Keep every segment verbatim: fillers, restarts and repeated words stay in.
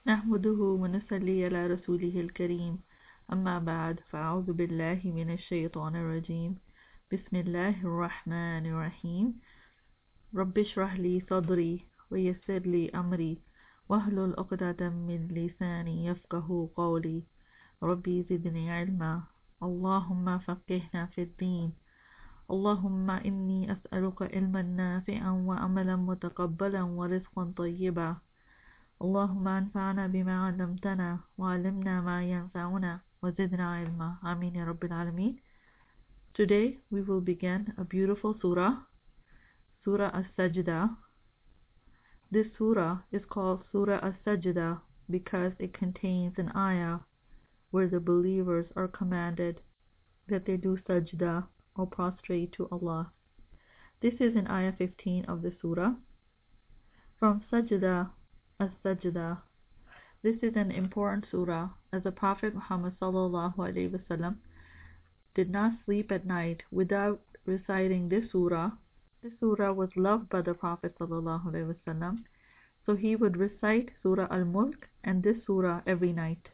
نحمده ونصلي على رسوله الكريم أما بعد فأعوذ بالله من الشيطان الرجيم بسم الله الرحمن الرحيم رب اشرح لي صدري ويسر لي أمري واحلل عقدة من لساني يفقه قولي ربي زدني علما اللهم فقهنا في الدين اللهم إني أسألك علما نافعا وعملا متقبلا ورزقا طيبا اللهم انفعنا بما علمتنا وعلمنا ما ينفعنا وزدنا علما آمين يا رب العالمين. Today we will begin a beautiful surah, Surah As-Sajdah. This surah is called Surah As-Sajdah because it contains an ayah where the believers are commanded that they do sajdah or prostrate to Allah. This is in ayah fifteen of the surah. From Sajdah As-Sajdah. This is an important surah as the Prophet Muhammad sallallahu alaihi wasallam did not sleep at night without reciting this surah. This surah was loved by the Prophet sallallahu alaihi wasallam, so he would recite Surah Al-Mulk and this surah every night.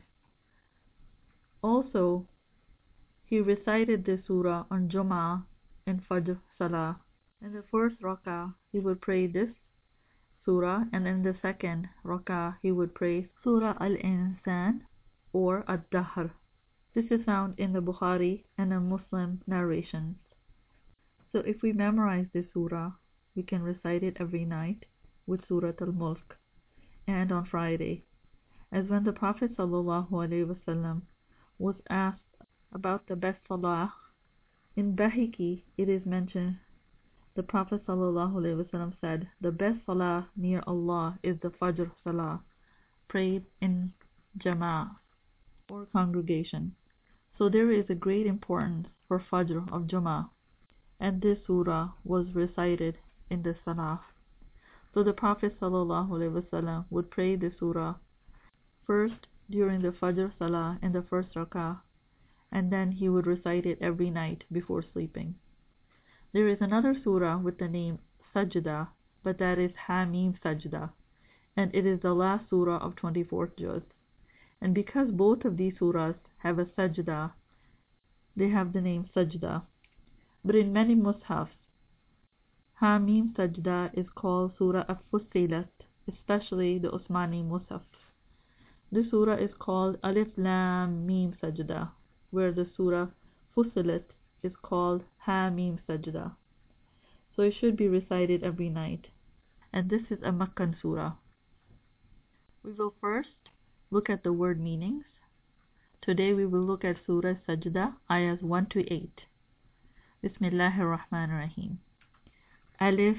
Also, he recited this surah on Jum'ah and Fajr Salah. In the first rak'ah, he would pray this surah, and in the second rak'ah he would pray Surah Al-Insan or Ad-Dahr. This is found in the Bukhari and the Muslim narrations. So if we memorize this surah, we can recite it every night with Surah Al-Mulk and on Friday. As when the Prophet sallallahu alaihi wasallam was asked about the best salah, in Bahiki it is mentioned the Prophet ﷺ said, the best salah near Allah is the Fajr Salah, prayed in Jama'ah or congregation. So there is a great importance for Fajr of Jama'ah, and this surah was recited in the Salah. So the Prophet ﷺ would pray this surah first during the Fajr Salah in the first rak'ah, and then he would recite it every night before sleeping. There is another surah with the name Sajdah, but that is Hamim Sajdah, and it is the last surah of twenty-fourth juz. And because both of these surahs have a sajdah, they have the name Sajdah. But in many mushafs, Hamim Sajdah is called Surah Al-Fussilat, especially the Usmani mushaf. This surah is called Alif Lam Mim Sajdah, where the surah Fussilat is called Hamim Sajdah. So it should be recited every night. And this is a Makkan surah. We will first look at the word meanings. Today we will look at Surah Sajdah, ayahs one to eight. Bismillahir Rahmanir Rahim. Alif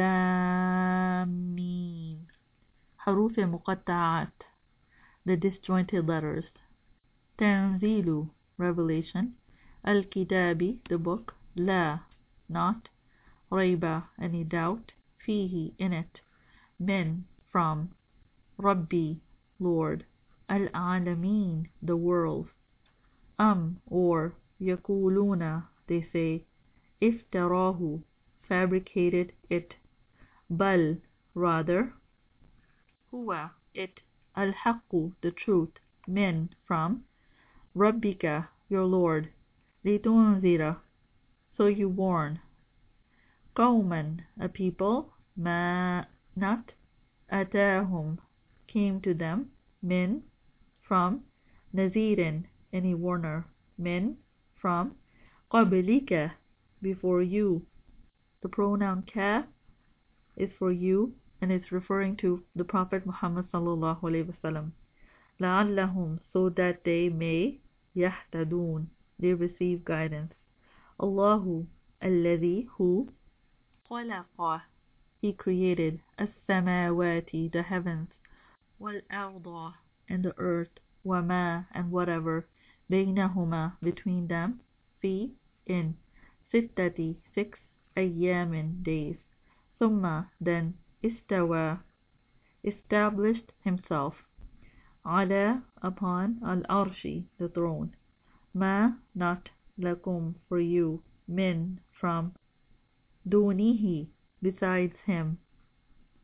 Lam Mim. Haruf al-Muqatta'at, the disjointed letters. Tanzilu, revelation. Al-Kitabi, the book. La, not. Rayba, any doubt. Fihi, in it. Min, from. Rabbi, Lord. Al-Alameen, the world. Am, or. Yakuluna, they say. Iftarahu, fabricated it. Bal, rather. Huwa, it. Al-Haqqu, the truth. Min, from. Rabbika, your Lord. Litunzira, so you warn. Qawman, a people. Ma, not. Atahum, came to them. Min, from. Nazirin, any warner. Min, from. Qablika, before you. The pronoun ka is for you and it's referring to the Prophet Muhammad sallallahu alaihi wasallam. La'allahum, so that they may. Yahtadun, they receive guidance. Allahu, alladhi, who. Khalaqa, he created. As-samawati, the heavens. Wal-arda, and the earth. Wama, and whatever. Baynahuma, between them. Fi, in. Sittati, six. Ayyamin, days. Summa, then. Istawa, established himself. Ala, upon. Al-arshi, the throne. Ma, not. Lakum, for you. Min, from. Dunihi, besides him.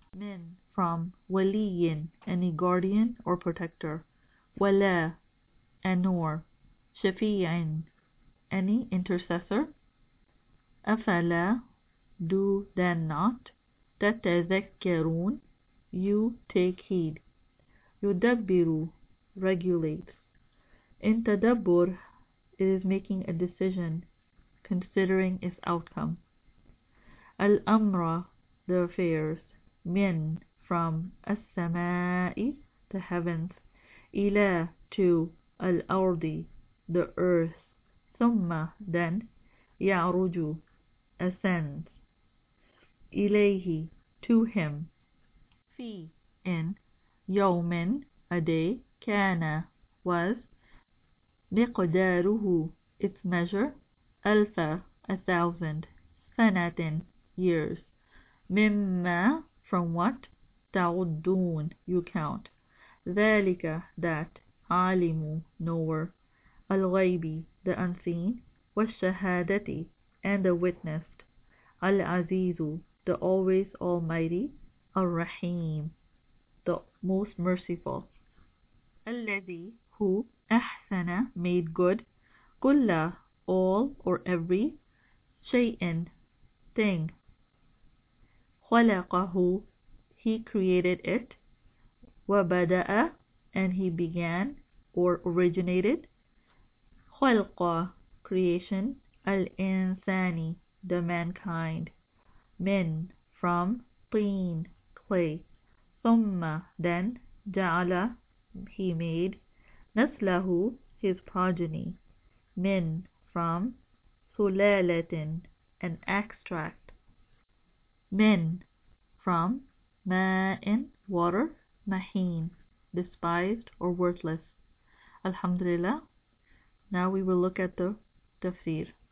Min from waliyin, any guardian or protector. Wala, and nor. Shafi'in, any intercessor. Afala, do then not. Tatazakkarun, you take heed. Yudabbiru, regulates. In tadabbur, it is making a decision, considering its outcome. Al-amra, the affairs. Min, from as-sama'i, the heavens. Ila, to. Al-ardi, the earth. Thumma, then. Ya'ruju, ascends. Ilayhi, to him. Fi, in. Yawmin, a day. Kana, was. Miqdaruhu, its measure. Alfa, a thousand. Sanatin, years. Mimma, from what. Ta'uddun, you count. ذلك, that. Alimu, knower. Al-ghaybi, the unseen. والشهادة, and the witnessed. Al-azizu, the always almighty. Al-rahim, the most merciful. الذي, who. أحسن, made good. كل, all or every. شيء, thing. خلقه, he created it. وبدأ, and he began or originated. خلق, creation. الإنسان, the mankind. من, from. طين, clay. ثم, then. جعل, he made. نسله, his progeny. من, from. سلالة, an extract. من, from. ماء, water. Mahin, despised or worthless. Alhamdulillah. Now we will look at the tafsir.